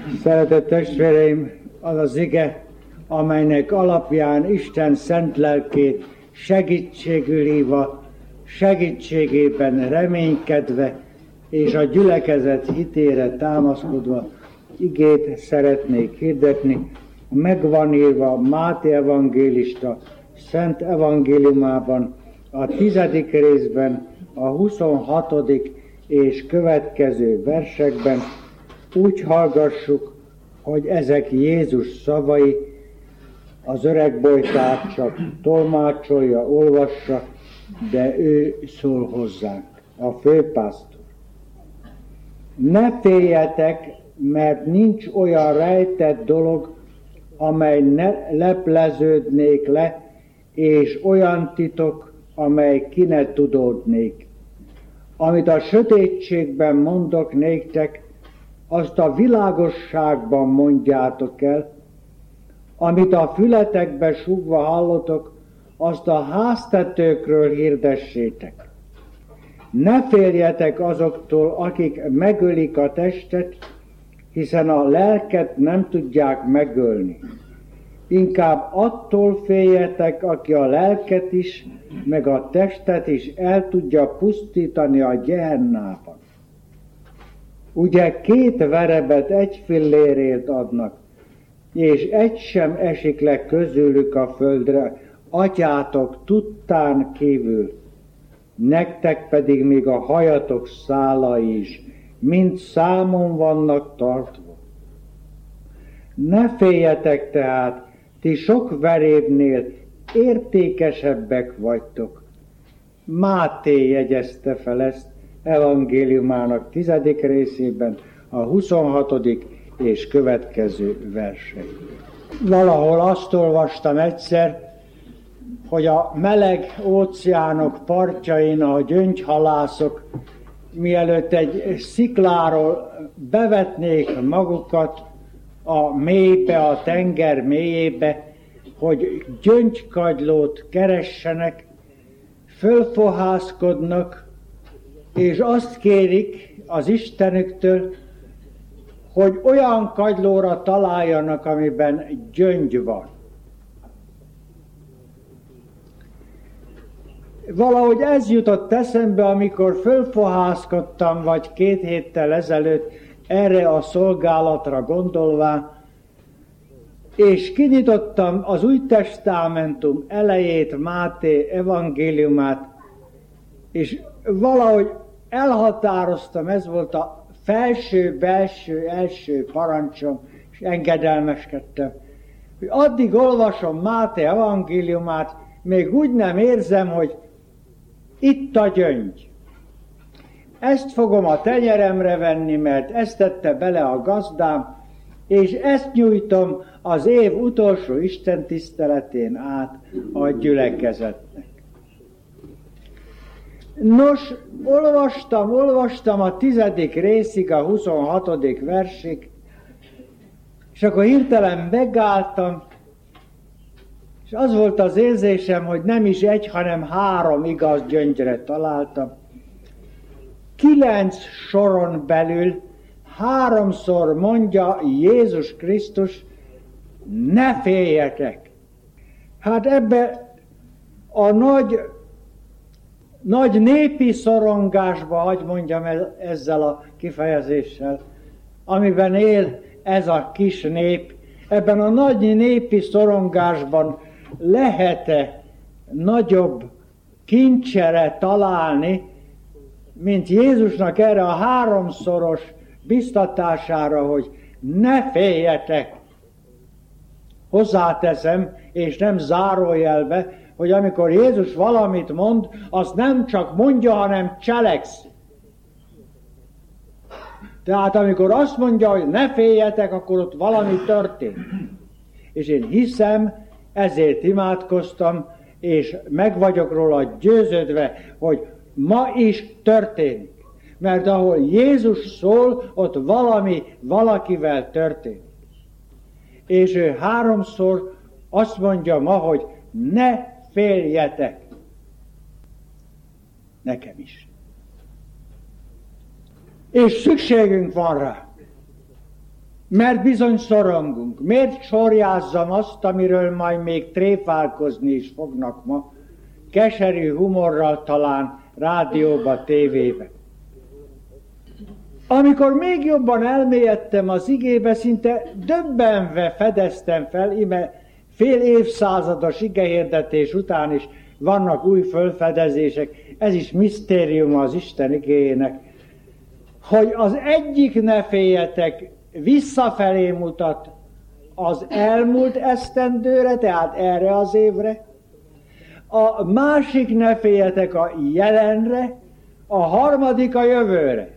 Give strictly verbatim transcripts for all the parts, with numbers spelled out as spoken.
Szeretett testvéreim, az az ige, amelynek alapján Isten szent lelkét segítségül hívva, segítségében reménykedve és a gyülekezet hitére támaszkodva igét szeretnék hirdetni. Megvan írva Máté evangélista szent evangéliumában, a tizedik részben, a huszonhatodik és következő versekben. Úgy hallgassuk, hogy ezek Jézus szavai, az öreg bojtár csak tolmácsolja, olvassa, de ő szól hozzánk, a főpásztor. Ne féljetek, mert nincs olyan rejtett dolog, amely ne lepleződnék le, és olyan titok, amely ki ne tudódnék. Amit a sötétségben mondok néktek, azt a világosságban mondjátok el, amit a fületekbe súgva hallotok, azt a háztetőkről hirdessétek. Ne féljetek azoktól, akik megölik a testet, hiszen a lelket nem tudják megölni. Inkább attól féljetek, aki a lelket is, meg a testet is el tudja pusztítani a gyehennában. Ugye két verebet egy fillérért adnak, és egy sem esik le közülük a földre, atyátok tudtán kívül. Nektek pedig még a hajatok szálai is, mind számon vannak tartva. Ne féljetek tehát, ti sok verébnél értékesebbek vagytok. Máté jegyezte fel ezt evangéliumának tizedik részében, a huszonhatodik és következő versei. Valahol azt olvastam egyszer, hogy a meleg óceánok partjain a gyöngyhalászok, mielőtt egy szikláról bevetnék magukat a mélybe, a tenger mélyébe, hogy gyöngykagylót keressenek, fölfohászkodnak, és azt kérik az Istenüktől, hogy olyan kagylóra találjanak, amiben gyöngy van. Valahogy ez jutott eszembe, amikor fölfohászkodtam, vagy két héttel ezelőtt erre a szolgálatra gondolván, és kinyitottam az Új Testamentum elejét, Máté evangéliumát, és valahogy elhatároztam, ez volt a felső, belső, első parancsom, és engedelmeskedtem, hogy addig olvasom Máté evangéliumát, még úgy nem érzem, hogy itt a gyöngy. Ezt fogom a tenyeremre venni, mert ezt tette bele a gazdám, és ezt nyújtom az év utolsó Isten tiszteletén át a gyülekezetnek. Nos, olvastam, olvastam a tizedik részig, a huszonhatodik versig, és akkor hirtelen megálltam, és az volt az érzésem, hogy nem is egy, hanem három igaz gyöngyre találtam. Kilenc soron belül háromszor mondja Jézus Krisztus, ne féljetek. Hát ebbe a nagy, nagy népi szorongásba, hagy mondjam ezzel a kifejezéssel, amiben él ez a kis nép, ebben a nagy népi szorongásban lehet-e nagyobb kincsere találni, mint Jézusnak erre a háromszoros biztatására, hogy ne féljetek. Hozzáteszem, és nem zárójelbe, hogy amikor Jézus valamit mond, azt nem csak mondja, hanem cselekszi. Tehát amikor azt mondja, hogy ne féljetek, akkor ott valami történt. És én hiszem, ezért imádkoztam, és meg vagyok róla győződve, hogy ma is történik. Mert ahol Jézus szól, ott valami valakivel történik. És ő háromszor azt mondja ma, hogy ne féljetek. Nekem is. És szükségünk van rá. Mert bizony szorongunk. Miért sorjázzam azt, amiről majd még tréfálkozni is fognak ma, keserű humorral talán, rádióba, tévébe. Amikor még jobban elmélyedtem az igébe, szinte döbbenve fedeztem fel, ime fél évszázados igehirdetés után is vannak új fölfedezések, ez is misztérium az Isten igéjének, hogy az egyik ne féljetek visszafelé mutat az elmúlt esztendőre, tehát erre az évre, a másik ne féljetek a jelenre, a harmadik a jövőre.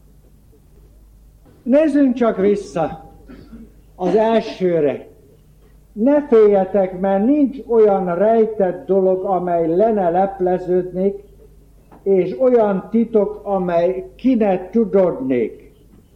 Nézzünk csak vissza az elsőre. Ne féljetek, mert nincs olyan rejtett dolog, amely le ne lepleződnék, és olyan titok, amely ki ne tudodnék.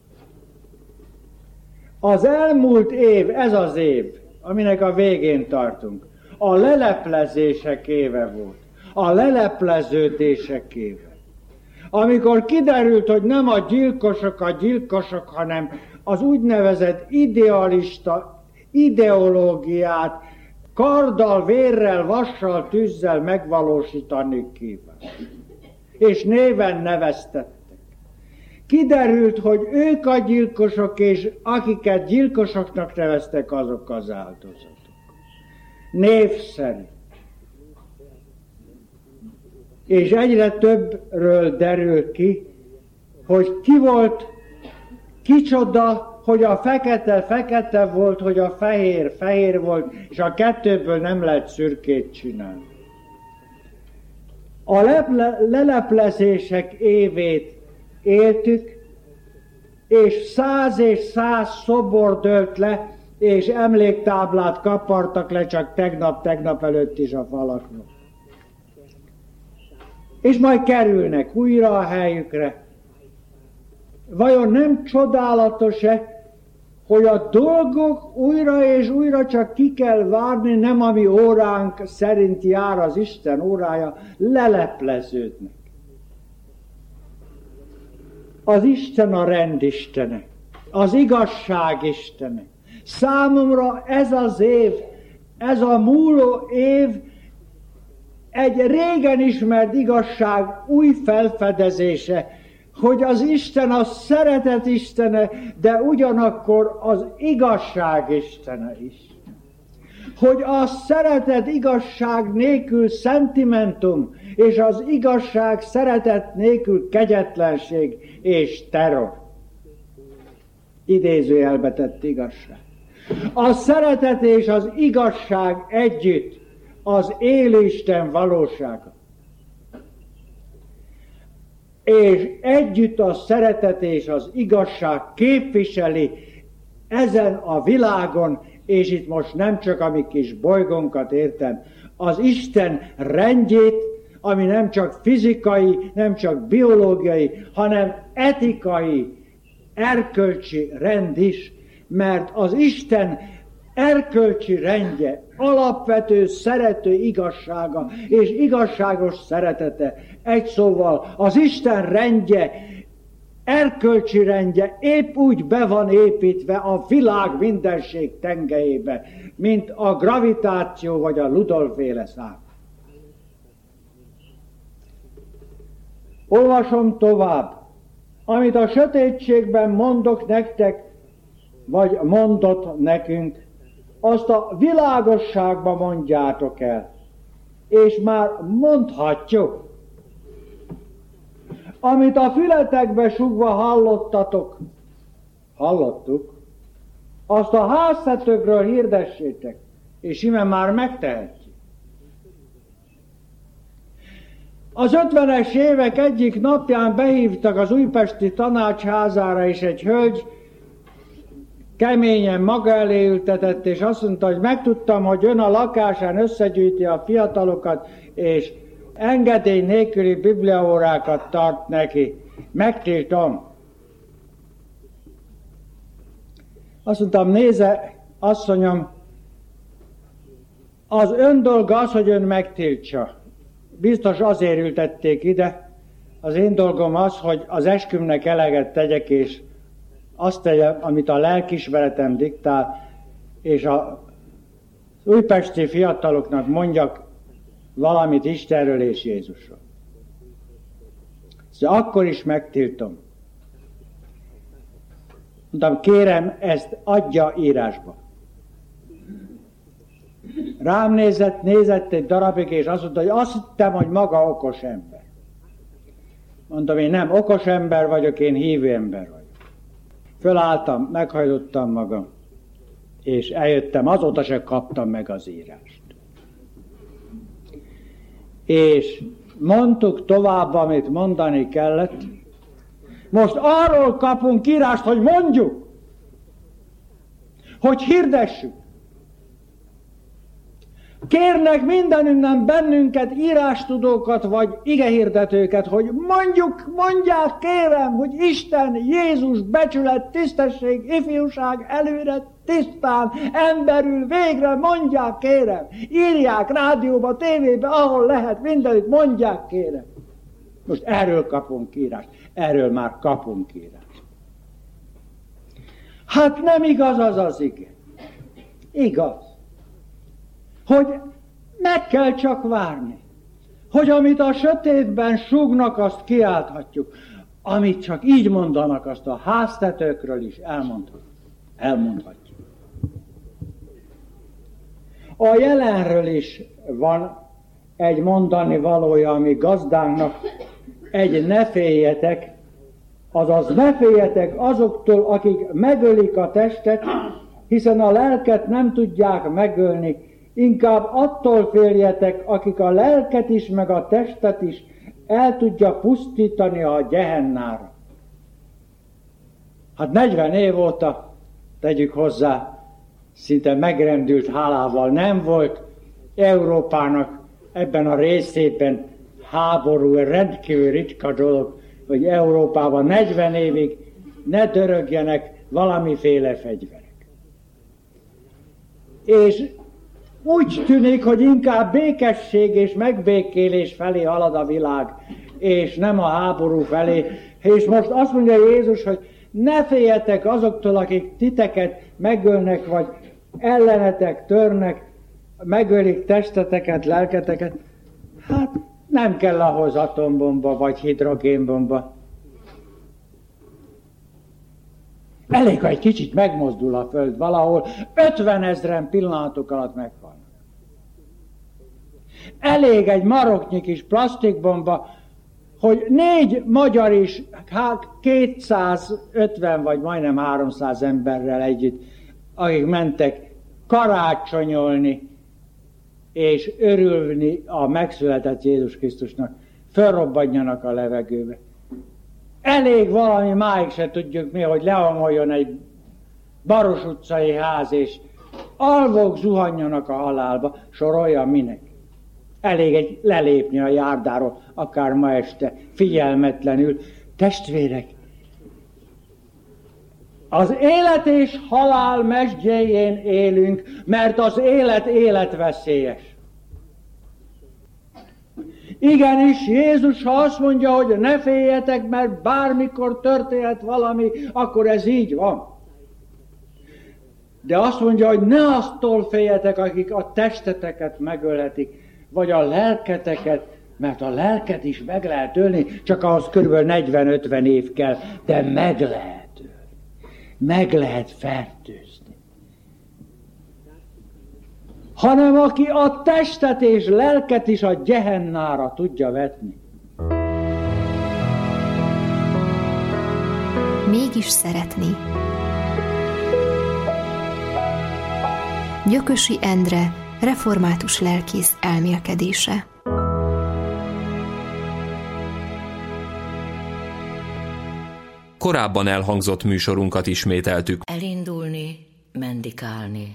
Az elmúlt év, ez az év, aminek a végén tartunk, a leleplezések éve volt, a lelepleződések éve. Amikor kiderült, hogy nem a gyilkosok a gyilkosok, hanem az úgynevezett idealista ideológiát karddal, vérrel, vassal, tűzzel megvalósítani kíván. És néven neveztettek. Kiderült, hogy ők a gyilkosok, és akiket gyilkosoknak neveztek, azok az áldozatok. Név szerint. És egyre többről derül ki, hogy ki volt, kicsoda, hogy a fekete fekete volt, hogy a fehér fehér volt, és a kettőből nem lehet szürkét csinálni. A leple, leleplezések évét éltük, és száz és száz szobor dőlt le, és emléktáblát kapartak le csak tegnap-tegnap előtt is a falakról. És majd kerülnek újra a helyükre. Vajon nem csodálatos-e, hogy a dolgok újra és újra csak ki kell várni, nem ami óránk szerint jár az Isten órája, lelepleződnek. Az Isten a rend istene, az igazság istene. Számomra ez az év, ez a múló év egy régen ismert igazság új felfedezése, hogy az Isten a szeretet istene, de ugyanakkor az igazság istene is. Hogy a szeretet igazság nélkül szentimentum, és az igazság szeretet nélkül kegyetlenség és terror. Idézőjelbe tett igazság. A szeretet és az igazság együtt az élő Isten valósága. És együtt a szeretet és az igazság képviseli ezen a világon, és itt most nem csak a mi kis bolygónkat értem, az Isten rendjét, ami nem csak fizikai, nem csak biológiai, hanem etikai, erkölcsi rend is, mert az Isten erkölcsi rendje, alapvető szerető igazsága és igazságos szeretete. Egy szóval az Isten rendje, erkölcsi rendje épp úgy be van építve a világ mindenség tengelyébe, mint a gravitáció vagy a Ludolf-féle szám. Olvasom tovább. Amit a sötétségben mondok nektek, vagy mondott nekünk, azt a világosságban mondjátok el, és már mondhatjuk. Amit a fületekbe sugva hallottatok, hallottuk, azt a háztetőkről hirdessétek, és ime már megtehetjük. Az ötvenes évek egyik napján behívtak az újpesti tanácsházára, és egy hölgy keményen maga elé ültetett, és azt mondta, hogy megtudtam, hogy ön a lakásán összegyűjti a fiatalokat, és engedély nélküli bibliaórákat tart neki. Megtiltom. Azt mondtam, nézze, asszonyom, az ön dolga az, hogy ön megtiltsa. Biztos azért ültették ide. Az én dolgom az, hogy az eskümnek eleget tegyek, és azt tegyem, amit a lelkiismeretem diktál, és a újpesti fiataloknak mondjak valamit Istenről és Jézusról. Szóval akkor is megtiltom. Mondtam, kérem, ezt adja írásba. Rám nézett, nézett egy darabig, és azt mondta, hogy azt hittem, hogy maga okos ember. Mondtam, én nem okos ember vagyok, én hívő ember vagyok. Fölálltam, meghajlottam magam, és eljöttem, azóta sem kaptam meg az írást. És mondtuk tovább, amit mondani kellett. Most arról kapunk írást, hogy mondjuk, hogy hirdessük. Kérnek mindenünnen bennünket, írástudókat vagy igehirdetőket, hogy mondjuk, mondják, kérem, hogy Isten, Jézus, becsület, tisztesség, ifjúság, előre, tisztán, emberül, végre, mondják, kérem. Írják rádióba, tévébe, ahol lehet, mindenütt, mondják, kérem. Most erről kapunk írást, erről már kapunk írást. Hát nem igaz az az ige. Igaz. Hogy meg kell csak várni, hogy amit a sötétben súgnak, azt kiálthatjuk. Amit csak így mondanak, azt a háztetőkről is elmondhatjuk. elmondhatjuk. A jelenről is van egy mondani valója, ami gazdánknak, egy ne féljetek, azaz ne féljetek azoktól, akik megölik a testet, hiszen a lelket nem tudják megölni, inkább attól féljetek, akik a lelket is, meg a testet is el tudja pusztítani a Gehennára. Hát negyven év óta, tegyük hozzá, szinte megrendült hálával nem volt Európának ebben a részében háború, rendkívül ritka dolog, hogy Európában negyven évig ne dörögjenek valamiféle fegyverek. És úgy tűnik, hogy inkább békesség és megbékélés felé halad a világ, és nem a háború felé. És most azt mondja Jézus, hogy ne féljetek azoktól, akik titeket megölnek, vagy ellenetek törnek, megölik testeteket, lelketeket. Hát nem kell ahhoz atombomba, vagy hidrogénbomba. Elég, ha egy kicsit megmozdul a föld valahol, ötvenezren pillanatok alatt meghalnak. Elég egy maroknyi kis plastikbomba, hogy négy magyar is, hát kétszázötven vagy majdnem háromszáz emberrel együtt, akik mentek karácsonyolni és örülni a megszületett Jézus Krisztusnak, fölrobbanjanak a levegőbe. Elég valami, máig se tudjuk mi, hogy leomoljon egy Baros utcai ház, és alvók zuhanjanak a halálba, sorolja minek. Elég egy lelépni a járdáról, akár ma este, figyelmetlenül. Testvérek, az élet és halál mesdjéjén élünk, mert az élet életveszélyes. Igenis, Jézus, ha azt mondja, hogy ne féljetek, mert bármikor történhet valami, akkor ez így van. De azt mondja, hogy ne aztól féljetek, akik a testeteket megölhetik, vagy a lelketeket, mert a lelket is meg lehet ölni, csak ahhoz körülbelül negyven-ötven év kell, de meg lehet ölni. Meg lehet fertőzni. Hanem aki a testet és lelket is a Gehennára tudja vetni. Mégis szeretni. Gyökösi Endre, református lelkész elmélkedése. Korábban elhangzott műsorunkat ismételtük. Elindulni, mendikálni.